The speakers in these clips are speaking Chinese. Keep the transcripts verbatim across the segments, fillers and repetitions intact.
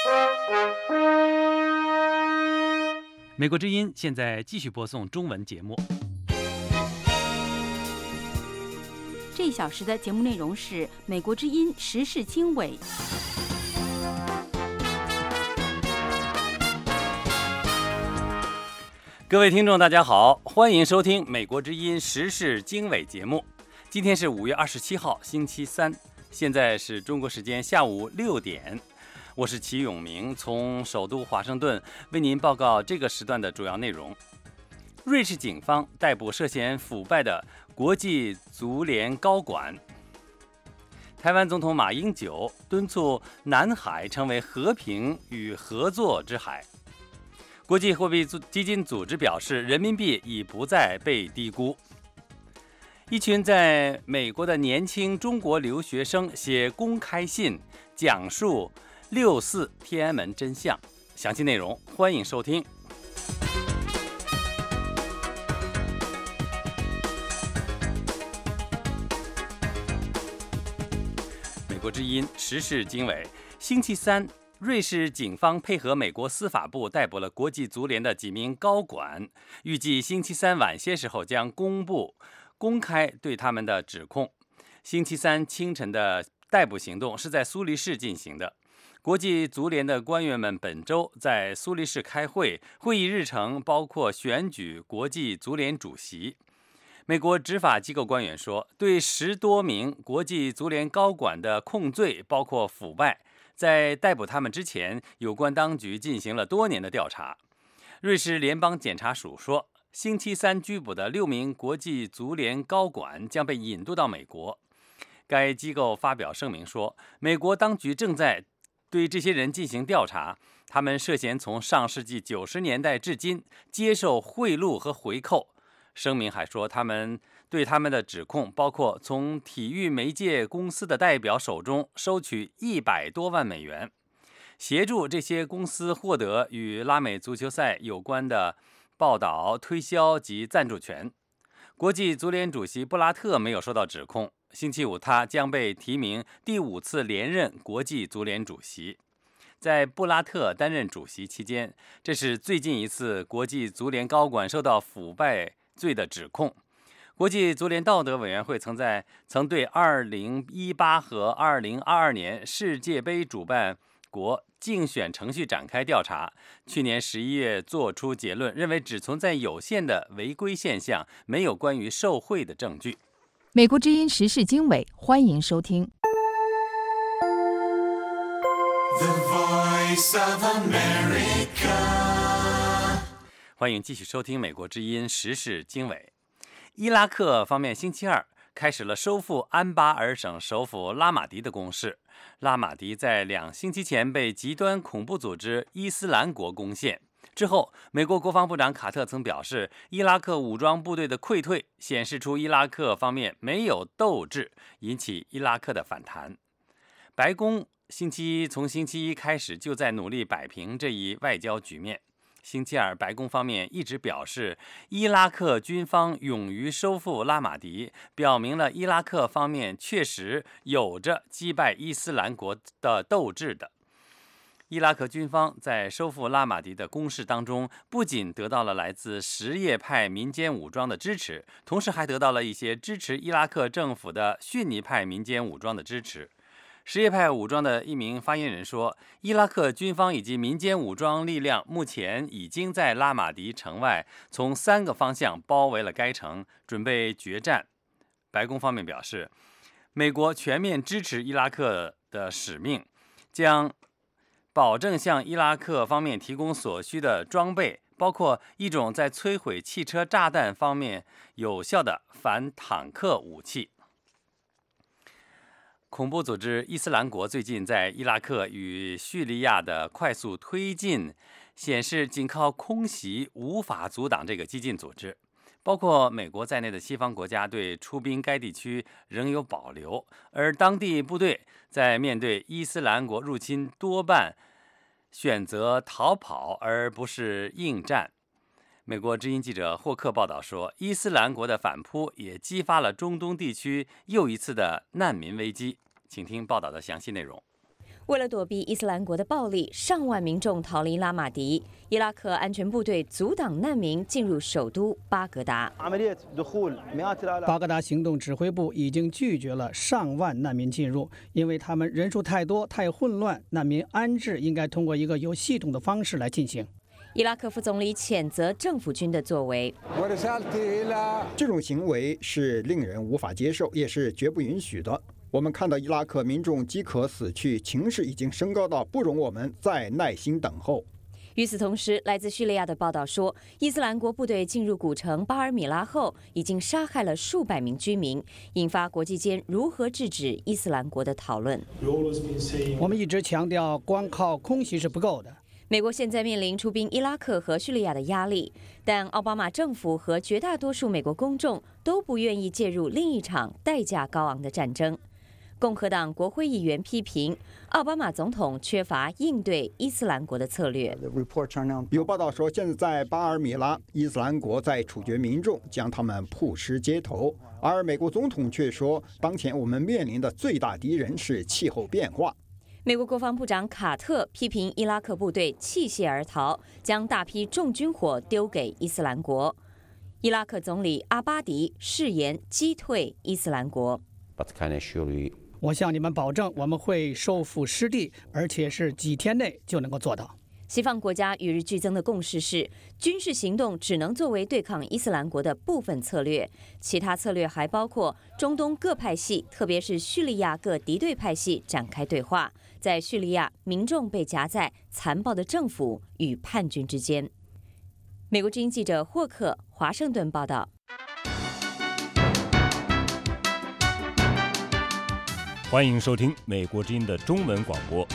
美国之音现在继续播送中文节目。 这一小时的节目内容是美国之音时事经纬。 各位听众大家好，欢迎收听美国之音时事经纬节目。今天是五月二十七号星期三，现在是中国时间下午六点，我是齐永明，从首都华盛顿为您报告这个时段的主要内容。瑞士警方逮捕涉嫌腐败的国际足联高管。台湾总统马英九敦促南海成为和平与合作之海。国际货币基金组织表示，人民币已不再被低估。一群在美国的年轻中国留学生写公开信，讲述六四天安门真相。详细内容欢迎收听。美国之音时事经纬，星期三，瑞士警方配合美国司法部逮捕了国际足联的几名高管，预计星期三晚些时候将公布公开对他们的指控。星期三清晨的逮捕行动是在苏黎世进行的。国际足联的官员们本周在苏黎世开会，会议日程包括选举国际足联主席。美国执法机构官员说，对十多名国际足联高管的控罪包括腐败。在逮捕他们之前，有关当局进行了多年的调查。瑞士联邦检察署说，星期三拘捕的六名国际足联高管将被引渡到美国。该机构发表声明说，美国当局正在对这些人进行调查，他们涉嫌从上世纪九十年代至今接受贿赂和回扣。声明还说，他们对他们的指控包括从体育媒介公司的代表手中收取一百多万美元，协助这些公司获得与拉美足球赛有关的报道、推销及赞助权。国际足联主席布拉特没有受到指控，星期五他将被提名第五次连任国际足联主席。在布拉特担任主席期间，这是最近一次国际足联高管受到腐败罪的指控。国际足联道德委员会曾在曾对二零一八和二零二二年世界杯主办国竞选程序展开调查，去年十一月作出结论，认为只存在有限的违规现象，没有关于受贿的证据。 美国之音时事经纬，欢迎收听。 The Voice of America。 欢迎继续收听美国之音时事经纬。伊拉克方面星期二开始了收复安巴尔省首府拉玛迪的攻势。拉玛迪在两星期前被极端恐怖组织伊斯兰国攻陷之后，美国国防部长卡特曾表示，伊拉克武装部队的溃退显示出伊拉克方面没有斗志，引起伊拉克的反弹。白宫星期一从星期一开始就在努力摆平这一外交局面。星期二，白宫方面一直表示，伊拉克军方勇于收复拉玛迪，表明了伊拉克方面确实有着击败伊斯兰国的斗志的。伊拉克军方在收复拉玛迪的攻势当中，不仅得到了来自什叶派民间武装的支持，同时还得到了一些支持伊拉克政府的逊尼派民间武装的支持。什叶派武装的一名发言人说，伊拉克军方以及民间武装力量目前已经在拉玛迪城外从三个方向包围了该城，准备决战。白宫方面表示，美国全面支持伊拉克的使命，将保证向伊拉克方面提供所需的装备，包括一种在摧毁汽车炸弹方面有效的反坦克武器。恐怖组织伊斯兰国最近在伊拉克与叙利亚的快速推进，显示仅靠空袭无法阻挡这个激进组织。包括美国在内的西方国家对出兵该地区仍有保留，而当地部队在面对伊斯兰国入侵多半选择逃跑而不是应战。美国之音记者霍克报道说，伊斯兰国的反扑也激发了中东地区又一次的难民危机。请听报道的详细内容。 为了躲避伊斯兰国的暴力，上万民众逃离拉马迪。伊拉克安全部队阻挡难民进入首都巴格达。 巴格达行动指挥部已经拒绝了上万难民进入，因为他们人数太多、太混乱。难民安置应该通过一个有系统的方式来进行。 伊拉克副总理谴责政府军的作为， 这种行为是令人无法接受，也是绝不允许的。我们看到伊拉克民众饥渴死去，情势已经升高到不容我们再耐心等候。 与此同时，来自叙利亚的报道说，伊斯兰国部队进入古城巴尔米拉后，已经杀害了数百名居民，引发国际间如何制止伊斯兰国的讨论。 我们一直强调，光靠空袭是不够的。 美国现在面临出兵伊拉克和叙利亚的压力，但奥巴马政府和绝大多数美国公众都不愿意介入另一场代价高昂的战争。共和党国会议员批评奥巴马总统缺乏应对伊斯兰国的策略。 有报道说，现在在巴尔米拉，伊斯兰国在处决民众，将他们曝尸街头。而美国总统却说，当前我们面临的最大敌人是气候变化。 美国国防部长卡特批评伊拉克部队弃械而逃，将大批重军火丢给伊斯兰国。伊拉克总理阿巴迪誓言击退伊斯兰国。 我向你们保证，我们会收复失地，而且是几天内就能够做到。 西方国家与日俱增的共识是，军事行动只能作为对抗伊斯兰国的部分策略，其他策略还包括中东各派系，特别是叙利亚各敌对派系展开对话。在叙利亚，民众被夹在残暴的政府与叛军之间。美国之音记者霍克华盛顿报道。 欢迎收听美国之音的中文广播。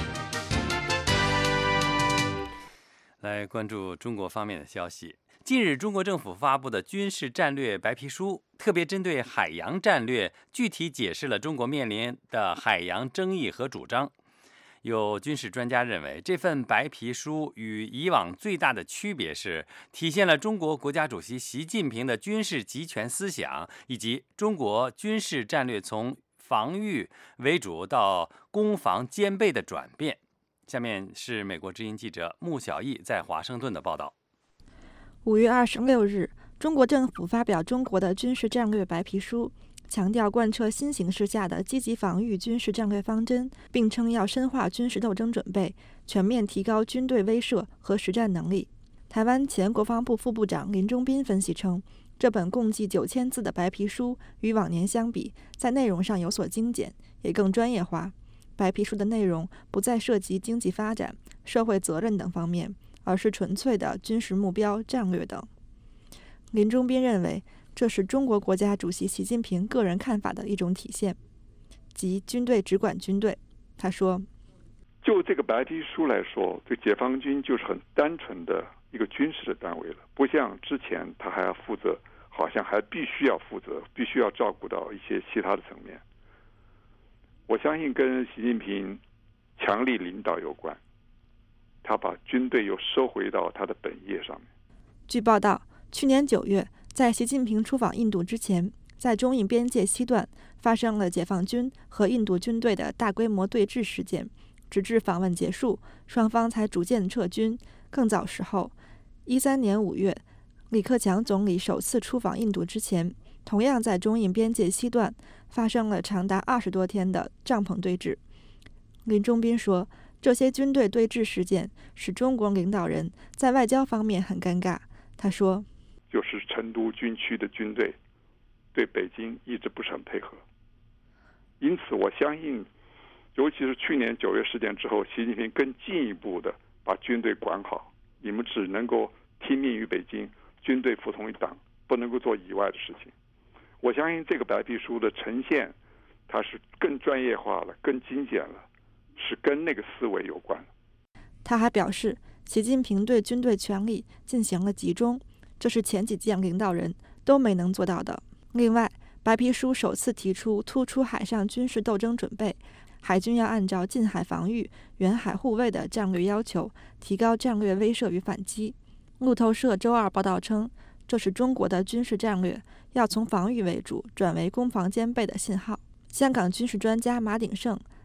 来关注中国方面的消息。近日，中国政府发布的军事战略白皮书特别针对海洋战略，具体解释了中国面临的海洋争议和主张。有军事专家认为，这份白皮书与以往最大的区别是，体现了中国国家主席习近平的军事集权思想，以及中国军事战略从防御为主到攻防兼备的转变。下面是美国之音记者穆小艺在华盛顿的报道。 五月二十六日，中国政府发表中国的军事战略白皮书，强调贯彻新形势下的积极防御军事战略方针，并称要深化军事斗争准备，全面提高军队威慑和实战能力。台湾前国防部副部长林中斌分析称，这本共计九千字的白皮书与往年相比，在内容上有所精简，也更专业化。白皮书的内容不再涉及经济发展、社会责任等方面，而是纯粹的军事目标、战略等。林中斌认为，这是中国国家主席习近平个人看法的一种体现，即军队只管军队。他说， 就这个白皮书来说，这解放军就是很单纯的一个军事的单位了，不像之前他还要负责，好像还必须要负责，必须要照顾到一些其他的层面。我相信跟习近平强力领导有关，他把军队又收回到他的本业上面。 据报道，去年九月，在习近平出访印度之前，在中印边界西段发生了解放军和印度军队的大规模对峙事件，直至访问结束，双方才逐渐撤军。更早时候，一三年五月，李克强总理首次出访印度之前，同样在中印边界西段发生了长达二十多天的帐篷对峙。林中斌说，这些军队对峙事件使中国领导人在外交方面很尴尬。他说， 就是成都军区的军队对北京一直不是很配合，因此我相信，尤其是去年九月事件之后，习近平更进一步的把军队管好，你们只能够听命于北京，军队服从于党，不能够做以外的事情。我相信这个白皮书的呈现，它是更专业化了，更精简了，是跟那个思维有关。 他还表示，习近平对军队权力进行了集中，这是前几届领导人都没能做到的。另外，白皮书首次提出突出海上军事斗争准备，海军要按照近海防御、远海护卫的战略要求，提高战略威慑与反击。路透社周二报道称，这是中国的军事战略要从防御为主转为攻防兼备的信号。香港军事专家马鼎盛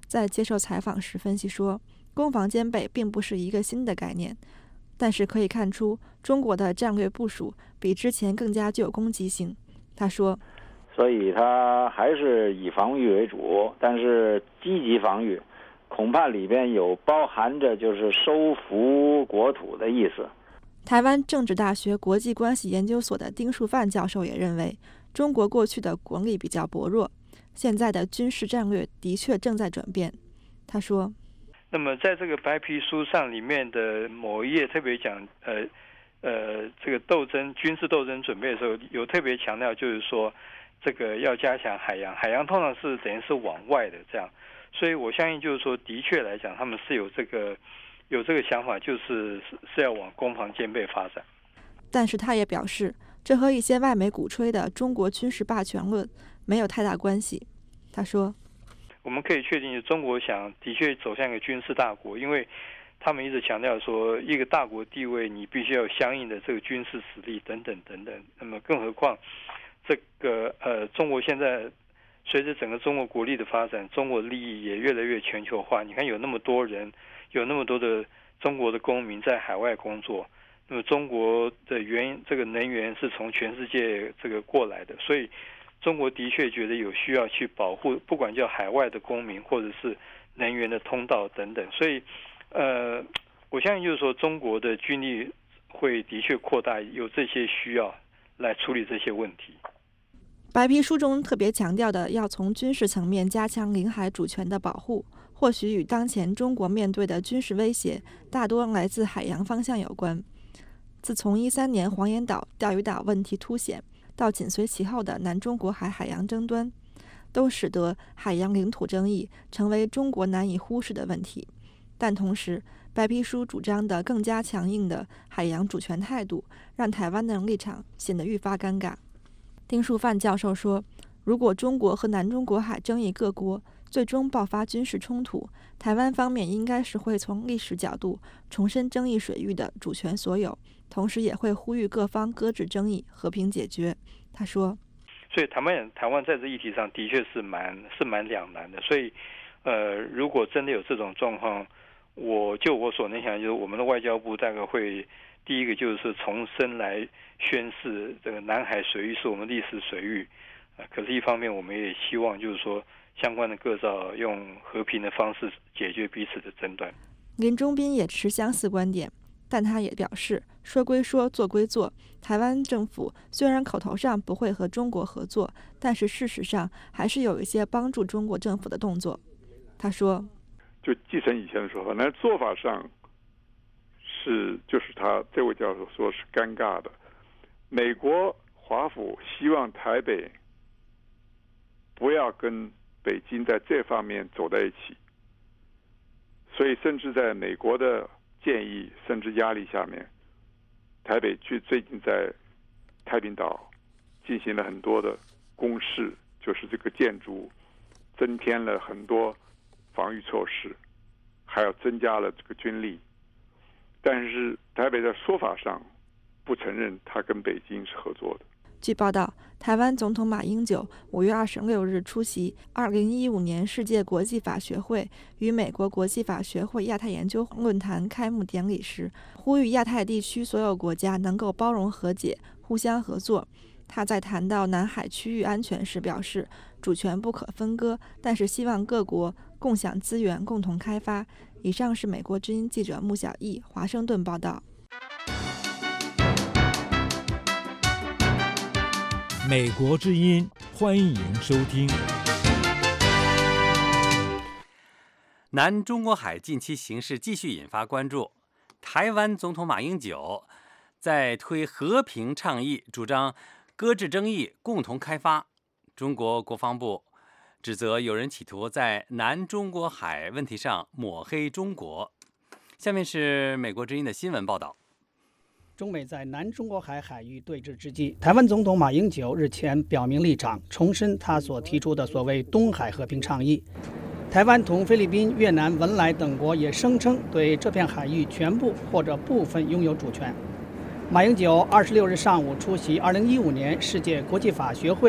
在接受采访时分析说，攻防兼备并不是一个新的概念，但是可以看出中国的战略部署比之前更加具有攻击性。他说， 所以它还是以防御为主，但是积极防御恐怕里边有包含着就是收复国土的意思。 台湾政治大学国际关系研究所的丁树范教授也认为，中国过去的国力比较薄弱，现在的军事战略的确正在转变。他说， 那么在这个白皮书上里面的某一页特别讲呃呃这个斗争军事斗争准备的时候，有特别强调就是说这个要加强海洋，海洋通常是等于是往外的这样，所以我相信就是说的确来讲他们是有这个有这个想法，就是是要往攻防兼备发展。 但是他也表示，这和一些外媒鼓吹的中国军事霸权论没有太大关系。他说， 我们可以确定中国想的确走向一个军事大国，因为他们一直强调说一个大国地位你必须要有相应的这个军事实力等等等等。那么更何况这个呃中国现在随着整个中国国力的发展，中国利益也越来越全球化，你看有那么多人，有那么多的中国的公民在海外工作，那么中国的原这个能源是从全世界这个过来的，所以中国的确觉得有需要去保护，不管叫海外的公民或者是能源的通道等等。所以呃我相信就是说中国的军力会的确扩大，有这些需要来处理这些问题。 白皮书中特别强调的要从军事层面加强领海主权的保护，或许与当前中国面对的军事威胁大多来自海洋方向有关。自从一三年黄岩岛、钓鱼岛问题凸显，到紧随其后的南中国海海洋争端，都使得海洋领土争议成为中国难以忽视的问题。但同时，白皮书主张的更加强硬的海洋主权态度，让台湾的立场显得愈发尴尬。丁树范教授说，如果中国和南中国海争议各国最终爆发军事冲突，台湾方面应该是会从历史角度重申争议水域的主权所有，同时也会呼吁各方搁置争议，和平解决。他说， 所以台湾台湾在这议题上的确是蛮是蛮两难的，所以呃，如果真的有这种状况，我就我所能想，就是我们的外交部大概会第一个就是重申来宣示这个南海水域是我们历史水域，呃，可是一方面我们也希望就是说相关的各照用和平的方式解决彼此的争端。 林中斌也持相似观点，但他也表示，说归说，做归做，台湾政府虽然口头上不会和中国合作，但是事实上还是有一些帮助中国政府的动作。他说， 就继承以前的说法，但是做法上是就是他这位教授说是尴尬的。美国华府希望台北不要跟北京在这方面走在一起，所以甚至在美国的建议甚至压力下面，台北去最近在太平岛进行了很多的攻势，就是这个建筑增添了很多防御措施，还有增加了这个军力，但是台北在说法上不承认他跟北京是合作的。 据报道，台湾总统马英九五月二十六日出席二零一五年世界国际法学会与美国国际法学会亚太研究论坛开幕典礼时，呼吁亚太地区所有国家能够包容和解，互相合作。他在谈到南海区域安全时表示，主权不可分割，但是希望各国共享资源，共同开发。以上是美国之音记者穆小艺华盛顿报道。 美国之音，欢迎收听。 南中国海近期形势继续引发关注。台湾总统马英九在推和平倡议，主张搁置争议，共同开发。中国国防部指责有人企图在南中国海问题上抹黑中国。下面是美国之音的新闻报道。 中美在南中国海海域对峙之际，台湾总统马英九日前表明立场，重申他所提出的所谓东海和平倡议。台湾同菲律宾、越南、文莱等国也声称对这片海域全部或者部分拥有主权。马英九二十六日上午出席二零一五年世界国际法学会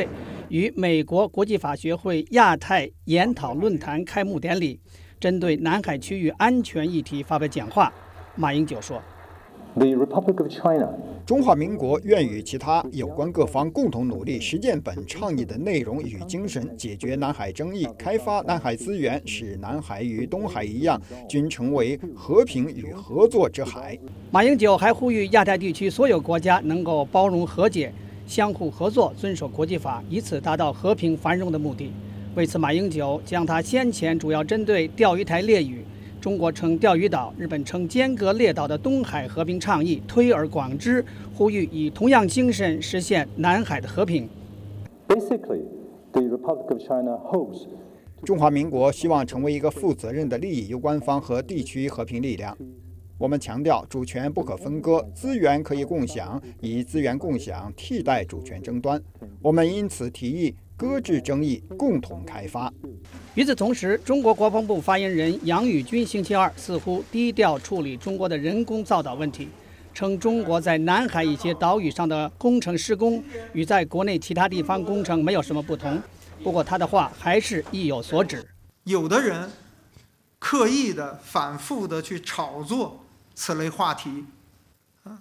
与美国国际法学会亚太研讨论坛开幕典礼，针对南海区域安全议题发表讲话。马英九说， The Republic of China 中华民国愿与其他有关各方共同努力，实践本倡议的内容与精神，解决南海争议，开发南海资源，使南海与东海一样，均成为和平与合作之海。 马英九还呼吁亚太地区所有国家能够包容和解，相互合作，遵守国际法，以此达到和平繁荣的目的。为此，马英九将他先前主要针对钓鱼台列屿，中国称钓鱼岛，日本称间隔列岛的东海和平倡议推而广之，呼吁以同样精神实现南海的和平。 Basically, the Republic of China hopes 中华民国希望成为一个负责任的利益攸关方和地区和平力量。我们强调主权不可分割，资源可以共享，以资源共享替代主权争端。我们因此提议搁置争议，共同开发。 与此同时，中国国防部发言人杨宇军星期二似乎低调处理中国的人工造岛问题，称中国在南海一些岛屿上的工程施工与在国内其他地方工程没有什么不同。不过他的话还是意有所指。 有的人刻意的反复的去炒作此类话题，啊，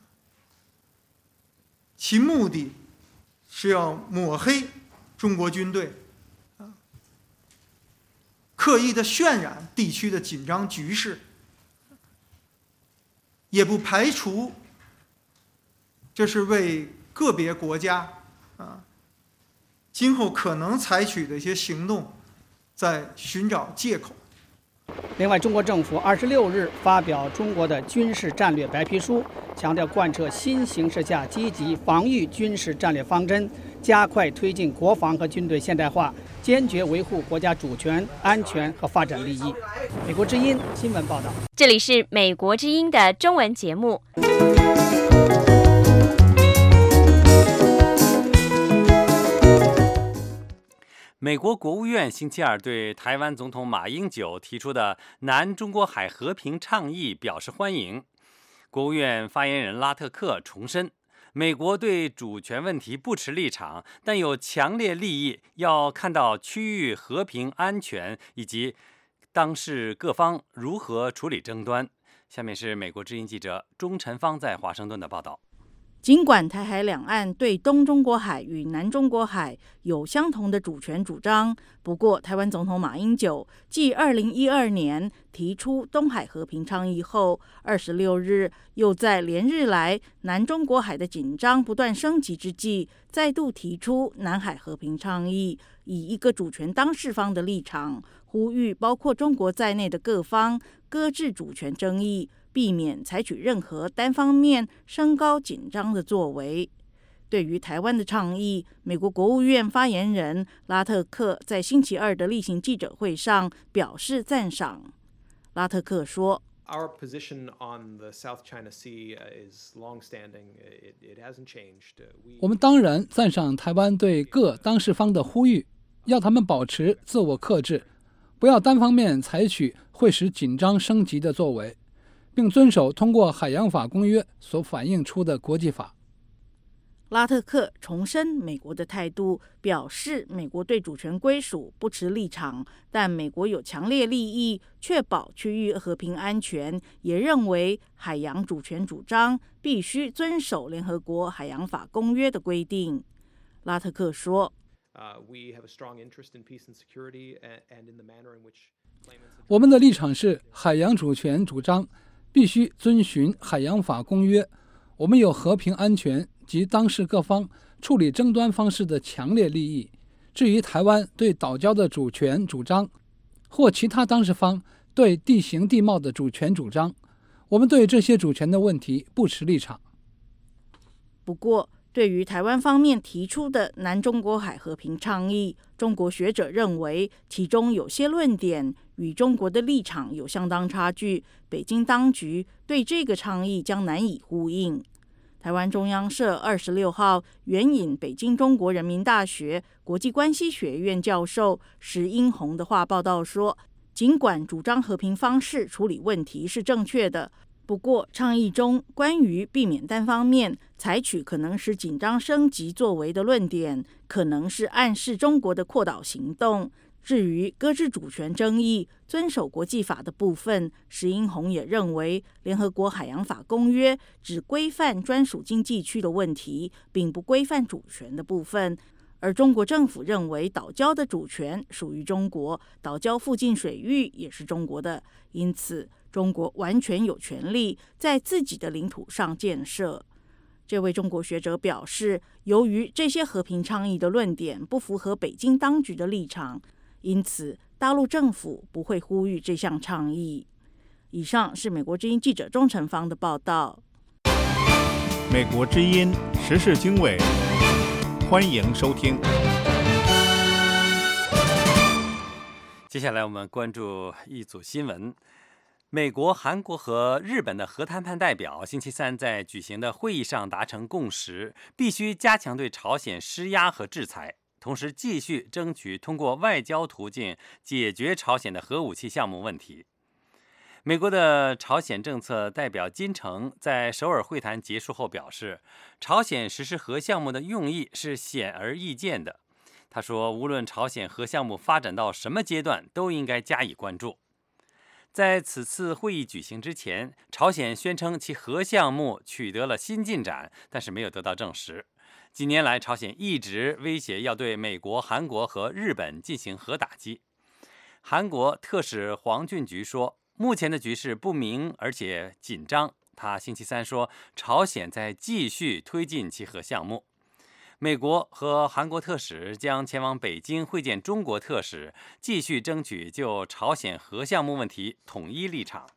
其目的是要抹黑中国军队，啊，刻意的渲染地区的紧张局势，也不排除这是为个别国家啊今后可能采取的一些行动在寻找借口。 另外，中国政府二十六日发表中国的军事战略白皮书，强调贯彻新形势下积极防御军事战略方针，加快推进国防和军队现代化，坚决维护国家主权、安全和发展利益。美国之音新闻报道。 这里是美国之音的中文节目。 美国国务院星期二对台湾总统马英九提出的南中国海和平倡议表示欢迎。国务院发言人拉特克重申，美国对主权问题不持立场，但有强烈利益要看到区域和平安全以及当事各方如何处理争端。下面是美国之音记者钟晨芳在华盛顿的报道。 尽管台海两岸对东中国海与南中国海有相同的主权主张，不过台湾总统马英九继二零一二年提出东海和平倡议后，二十六日又在连日来南中国海的紧张不断升级之际，再度提出南海和平倡议，以一个主权当事方的立场，呼吁包括中国在内的各方搁置主权争议，避免采取任何单方面升高紧张的作为。对于台湾的倡议，美国国务院发言人拉特克在星期二的例行记者会上表示赞赏。拉特克说， Our position on the South China Sea is long-standing. It, it hasn't changed. 我们当然赞赏台湾对各当事方的呼吁，要他们保持自我克制，不要单方面采取会使紧张升级的作为，并遵守通过海洋法公约所反映出的国际法。 拉特克重申美国的态度，表示美国对主权归属不持立场，但美国有强烈利益确保区域和平安全，也认为海洋主权主张必须遵守联合国海洋法公约的规定。拉特克说， Uh, we have a strong interest in peace and security and in the manner in which 我们的立场是海洋主权主张必须遵循海洋法公约，我们有和平安全及当事各方处理争端方式的强烈利益。至于台湾对岛礁的主权主张，或其他当事方对地形地貌的主权主张，我们对这些主权的问题不持立场。 不过，对于台湾方面提出的南中国海和平倡议，中国学者认为其中有些论点与中国的立场有相当差距，北京当局对这个倡议将难以呼应。台湾中央社二十六号援引北京中国人民大学国际关系学院教授石英红的话报道说，尽管主张和平方式处理问题是正确的， 不过，倡议中关于避免单方面采取可能使紧张升级作为的论点，可能是暗示中国的扩岛行动。至于搁置主权争议、遵守国际法的部分，石英红也认为，联合国海洋法公约只规范专属经济区的问题，并不规范主权的部分。而中国政府认为岛礁的主权属于中国，岛礁附近水域也是中国的，因此中国完全有权利在自己的领土上建设。这位中国学者表示，由于这些和平倡议的论点不符合北京当局的立场，因此大陆政府不会呼吁这项倡议。以上是美国之音记者钟成芳的报道。 美国之音时事经纬，欢迎收听。 接下来我们关注一组新闻。美国、韩国和日本的核谈判代表星期三在举行的会议上达成共识，必须加强对朝鲜施压和制裁，同时继续争取通过外交途径解决朝鲜的核武器项目问题。美国的朝鲜政策代表金城在首尔会谈结束后表示，朝鲜实施核项目的用意是显而易见的。他说，无论朝鲜核项目发展到什么阶段，都应该加以关注。在此次会议举行之前，朝鲜宣称其核项目取得了新进展，但是没有得到证实。几年来，朝鲜一直威胁要对美国、韩国和日本进行核打击。韩国特使黄俊菊说，目前的局势不明而且紧张。他星期三说，朝鲜在继续推进其核项目。美国和韩国特使将前往北京会见中国特使，继续争取就朝鲜核项目问题统一立场。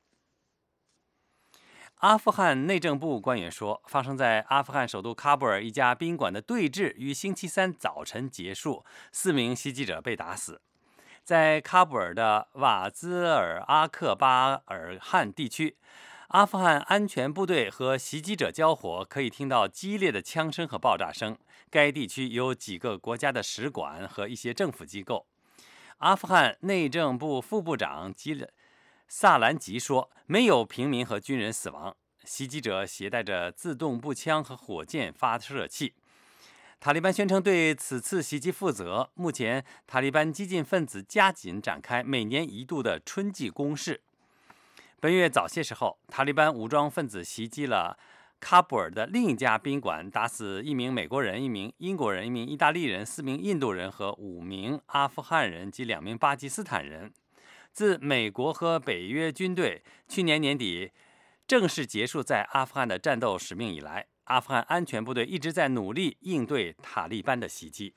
阿富汗内政部官员说，发生在阿富汗首都喀布尔一家宾馆的对峙于星期三早晨结束，四名袭击者被打死。在喀布尔的瓦兹尔阿克巴尔汗地区，阿富汗安全部队和袭击者交火，可以听到激烈的枪声和爆炸声。该地区有几个国家的使馆和一些政府机构。阿富汗内政部副部长吉萨兰吉说，没有平民和军人死亡。袭击者携带着自动步枪和火箭发射器。塔利班宣称对此次袭击负责。目前，塔利班激进分子加紧展开每年一度的春季攻势。本月早些时候，塔利班武装分子袭击了喀布尔的另一家宾馆，打死一名美国人、一名英国人、一名意大利人、四名印度人和五名阿富汗人及两名巴基斯坦人。自美国和北约军队去年年底正式结束在阿富汗的战斗使命以来，阿富汗安全部队一直在努力应对塔利班的袭击。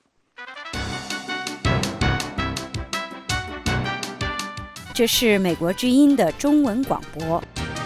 这是美国之音的中文广播。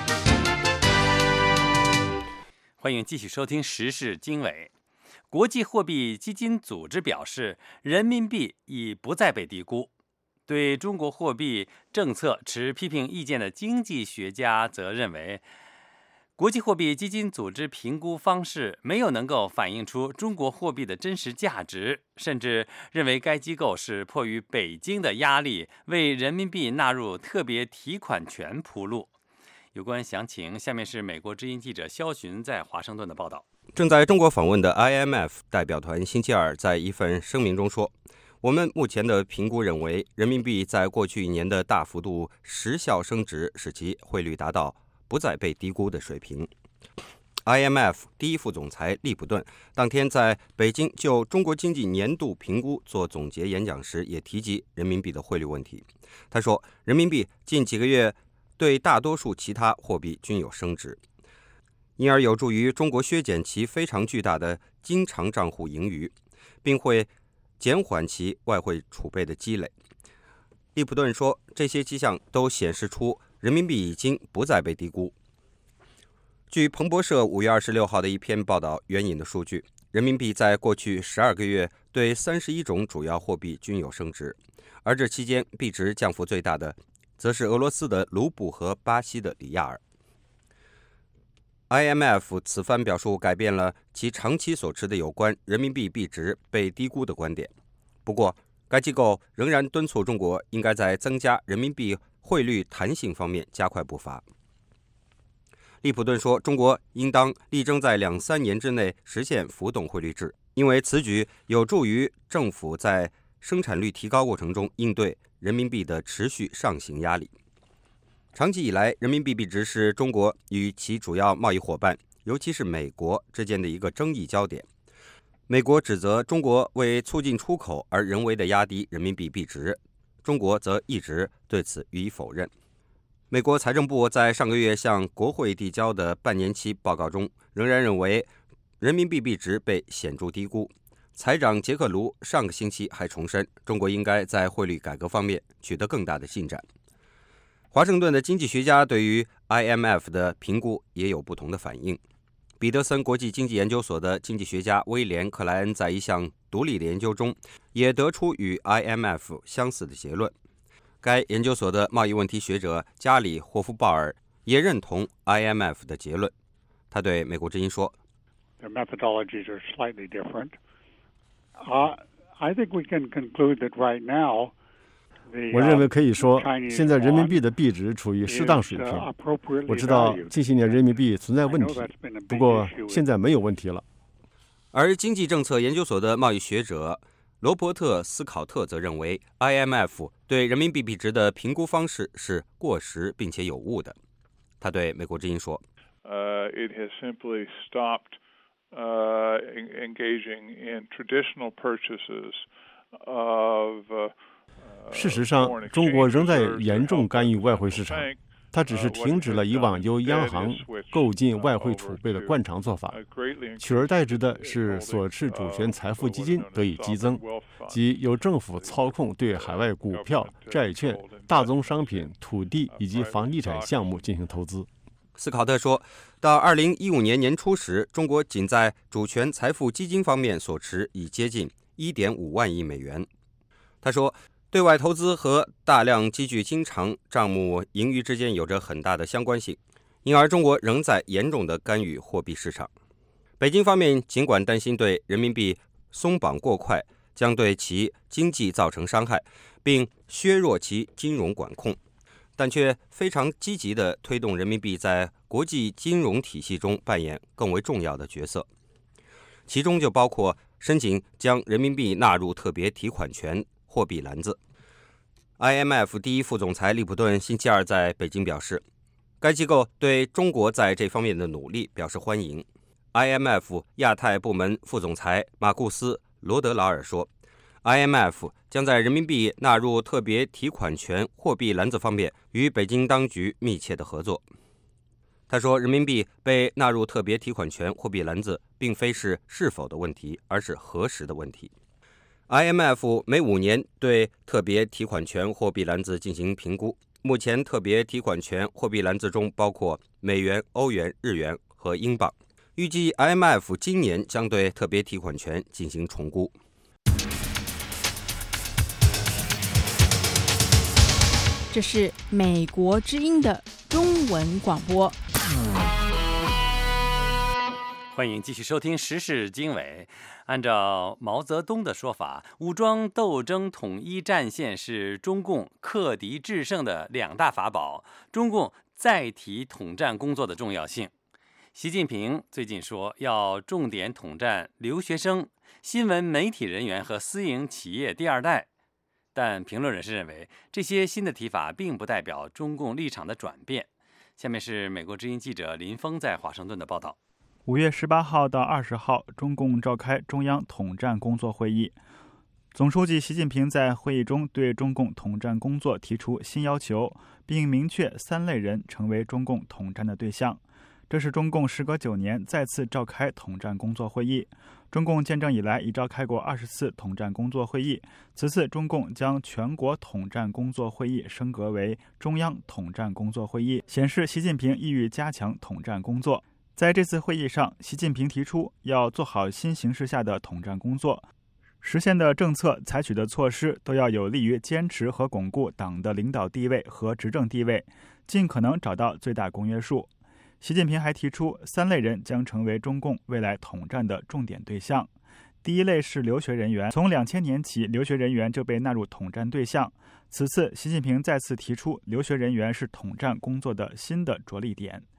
欢迎继续收听时事经纬。国际货币基金组织表示，人民币已不再被低估。对中国货币政策持批评意见的经济学家则认为，国际货币基金组织评估方式没有能够反映出中国货币的真实价值，甚至认为该机构是迫于北京的压力，为人民币纳入特别提款权铺路。有关详情，下面是美国之音记者肖寻在华盛顿的报道。 正在中国访问的 I M F 代表团星期二在一份声明中说，我们目前的评估认为，人民币在过去一年的大幅度时效升值，使其汇率达到不再被低估的水平。I M F 第一副总裁利普顿当天在北京就中国经济年度评估做总结演讲时，也提及人民币的汇率问题。他说，人民币近几个月对大多数其他货币均有升值，因而有助于中国削减其非常巨大的经常账户盈余，并会减缓其外汇储备的积累。利普顿说，这些迹象都显示出人民币已经不再被低估。据彭博社五月二十六号的一篇报道援引的数据，人民币在过去十二个月对三十一种主要货币均有升值，而这期间币值降幅最大的则是俄罗斯的卢布和巴西的里亚尔。I M F 此番表述改变了其长期所持的有关人民币币值被低估的观点。不过，该机构仍然敦促中国应该在增加人民币汇率弹性方面加快步伐。 利普顿说，中国应当力争在两三年之内实现浮动汇率制，因为此举有助于政府在生产率提高过程中应对人民币的持续上行压力。长期以来，人民币币值是中国与其主要贸易伙伴，尤其是美国之间的一个争议焦点。美国指责中国为促进出口而人为地压低人民币币值，中国则一直对此予以否认。美国财政部在上个月向国会递交的半年期报告中，仍然认为人民币币值被显著低估。财长杰克卢上个星期还重申，中国应该在汇率改革方面取得更大的进展。华盛顿的经济学家对于 I M F 的评估也有不同的反应。彼得森国际经济研究所的经济学家威廉·克莱恩在一项独立的研究中也得出与 I M F 相似的结论。该研究所的贸易问题学者加里·霍夫鲍尔也认同 I M F 的结论。他对美国之音说 ：“The methodologies are slightly different. Uh, I think we can conclude that right now.” 我认为可以说，现在人民币的币值处于适当水平。我知道近些年人民币存在问题，不过现在没有问题了。 而经济政策研究所的贸易学者罗伯特·斯考特则认为 ，I M F 对人民币币值的评估方式是过时并且有误的。他对美国之音说：“ 呃、uh, it has simply stopped, uh, engaging in traditional purchases of.” Uh, 事实上，中国仍在严重干预外汇市场，它只是停止了以往由央行购进外汇储备的惯常做法，取而代之的是所持主权财富基金得以激增，即由政府操控对海外股票、债券、大宗商品、土地以及房地产项目进行投资。 斯考特说，到二零一五年年初时，中国仅在主权财富基金方面所持已接近 一点五万亿美元。他说，对外投资和大量积聚经常账目盈余之间有着很大的相关性，因而中国仍在严重的干预货币市场。北京方面尽管担心对人民币松绑过快将对其经济造成伤害，并削弱其金融管控，但却非常积极地推动人民币在国际金融体系中扮演更为重要的角色，其中就包括申请将人民币纳入特别提款权货币篮子。I M F 第一副总裁利普顿星期二在北京表示，该机构对中国在这方面的努力表示欢迎。I M F 亚太部门副总裁马库斯·罗德劳尔说， I M F 将在人民币纳入特别提款权货币篮子方面与北京当局密切的合作。他说，人民币被纳入特别提款权货币篮子并非是是否的问题，而是何时的问题。I M F 每五年对特别提款权货币篮子进行评估，目前特别提款权货币篮子中包括美元、欧元、日元和英镑。预计 I M F 今年将对特别提款权进行重估。 这是美国之音的中文广播。 欢迎继续收听时事经纬。按照毛泽东的说法，武装斗争统一战线是中共克敌制胜的两大法宝。中共再提统战工作的重要性。习近平最近说要重点统战留学生、新闻媒体人员和私营企业第二代。但评论人士认为，这些新的提法并不代表中共立场的转变。下面是美国之音记者林峰在华盛顿的报道。 五月十八号到二十号，中共召开中央统战工作会议。总书记习近平在会议中对中共统战工作提出新要求，并明确三类人成为中共统战的对象。这是中共时隔九年再次召开统战工作会议。中共建政以来已召开过二十次统战工作会议，此次中共将全国统战工作会议升格为中央统战工作会议，显示习近平意欲加强统战工作。在这次会议上，习近平提出要做好新形势下的统战工作，实现的政策、采取的措施都要有利于坚持和巩固党的领导地位和执政地位，尽可能找到最大公约数。习近平还提出，三类人将成为中共未来统战的重点对象。第一类是留学人员，从两千年起，留学人员就被纳入统战对象。此次，习近平再次提出，留学人员是统战工作的新的着力点。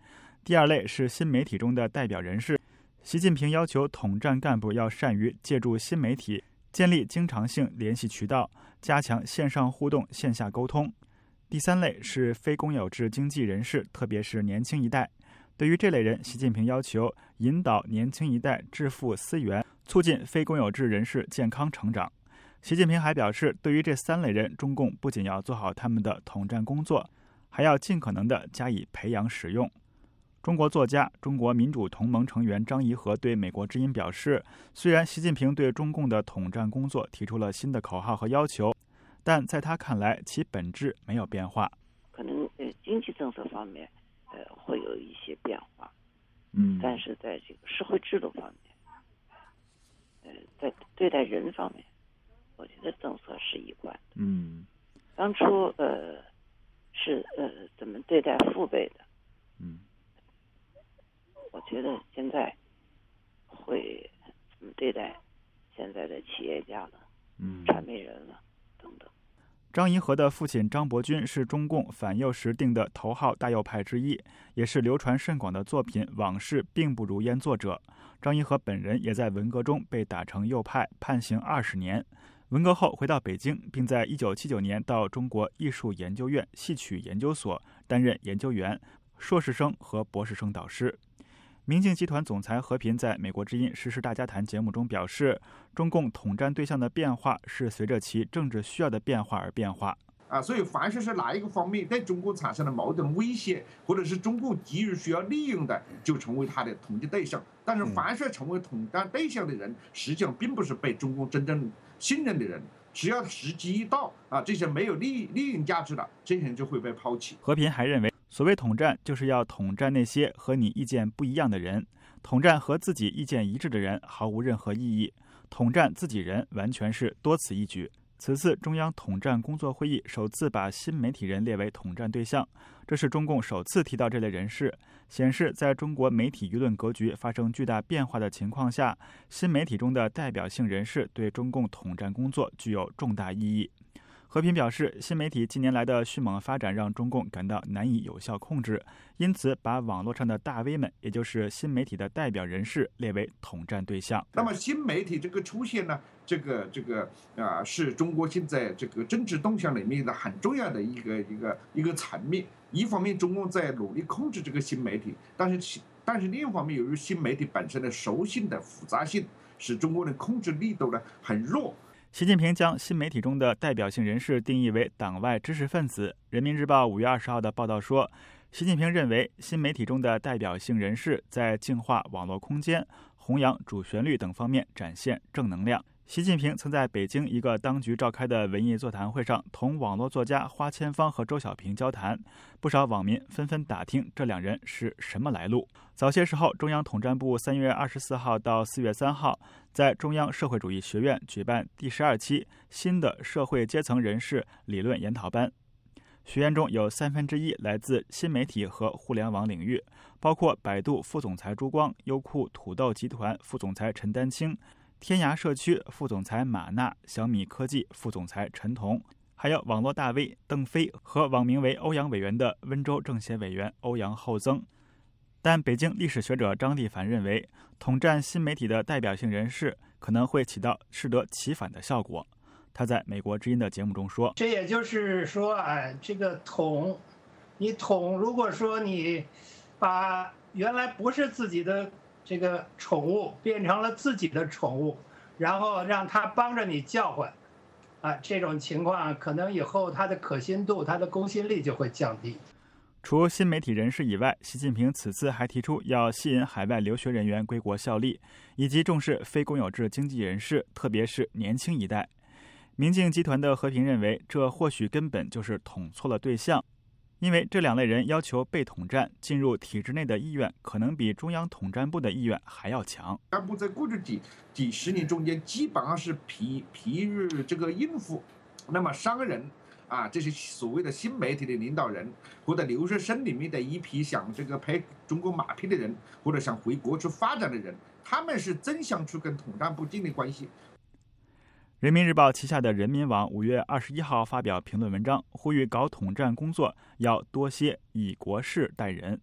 第二类是新媒体中的代表人士，习近平要求统战干部要善于借助新媒体建立经常性联系渠道，加强线上互动、线下沟通。第三类是非公有制经济人士，特别是年轻一代。对于这类人，习近平要求引导年轻一代致富思源，促进非公有制人士健康成长。习近平还表示，对于这三类人，中共不仅要做好他们的统战工作，还要尽可能地加以培养使用。中国作家、中国民主同盟成员张颐和对美国之音表示，虽然习近平对中共的统战工作提出了新的口号和要求，但在他看来，其本质没有变化。 可能呃经济政策方面呃会有一些变化， 嗯， 但是在这个社会制度方面，呃，在对待人方面，我觉得政策是一贯的。 嗯， 当初呃是呃怎么对待父辈的， 嗯， 我觉得现在会怎么对待现在的企业家了， 嗯， 传媒人了等等。 张颐和的父亲张伯钧是中共反右时定的头号大右派之一，也是流传甚广的作品《往事并不如烟》作者。张颐和本人也在文革中被打成右派，判刑二十年。文革后回到北京，并在一九七九年到中国艺术研究院戏曲研究所担任研究员、硕士生和博士生导师。明镜集团总裁何频在美国之音时事大家谈节目中表示，中共统战对象的变化是随着其政治需要的变化而变化。 啊，所以凡是是哪一个方面对中共产生了矛盾威胁，或者是中共急于需要利用的，就成为他的统计对象。但是凡是成为统战对象的人，实际上并不是被中共真正信任的人。只要时机一到啊，这些没有利利用价值的，这些人就会被抛弃。 何频还认为，所谓统战就是要统战那些和你意见不一样的人，统战和自己意见一致的人毫无任何意义，统战自己人完全是多此一举。此次中央统战工作会议首次把新媒体人列为统战对象，这是中共首次提到这类人士，显示在中国媒体舆论格局发生巨大变化的情况下，新媒体中的代表性人士对中共统战工作具有重大意义。和平表示，新媒体近年来的迅猛发展让中共感到难以有效控制，因此把网络上的大 V 们，也就是新媒体的代表人士列为统战对象。 那么新媒体这个出现呢，这个这个啊、呃，是中国现在这个政治动向里面的很重要的一个一个一个层面。一方面，中共在努力控制这个新媒体，但是但是另一方面，由于新媒体本身的熟性的复杂性，使中国的控制力度呢很弱。 习近平将新媒体中的代表性人士定义为党外知识分子。人民日报五月二十号的报道说，习近平认为新媒体中的代表性人士在净化网络空间、弘扬主旋律等方面展现正能量。习近平曾在北京一个当局召开的文艺座谈会上同网络作家花千芳和周小平交谈，不少网民纷纷打听这两人是什么来路。早些时候，中央统战部三月二十四号到四月三号在中央社会主义学院举办第十二期新的社会阶层人士理论研讨班，学员中有三分之一来自新媒体和互联网领域，包括百度副总裁朱光、优酷土豆集团副总裁陈丹青、天涯社区副总裁马娜、小米科技副总裁陈彤，还有网络大 V 邓飞和网名为欧阳委员的温州政协委员欧阳厚增。但北京历史学者张立凡认为，统战新媒体的代表性人士可能会起到适得其反的效果。他在美国之音的节目中说， 这也就是说啊，这个统，你统，如果说你把原来不是自己的这个宠物变成了自己的宠物，然后让它帮着你叫唤，啊，这种情况可能以后它的可信度、它的公信力就会降低。 除新媒体人士以外，习近平此次还提出要吸引海外留学人员归国效力，以及重视非公有制经济人士，特别是年轻一代。明镜集团的和平认为，这或许根本就是统错了对象，因为这两类人要求被统战、进入体制内的意愿，可能比中央统战部的意愿还要强。 干部在过去几几十年中间，基本上是疲疲于这个应付，那么商人啊，这些所谓的新媒体的领导人，或者留学生里面的一批想这个拍中国马屁的人，或者想回国去发展的人，他们是真想去跟统战部建立关系。 人民日报旗下的人民网五月二十一号发表评论文章，呼吁搞统战工作要多些以国事待人。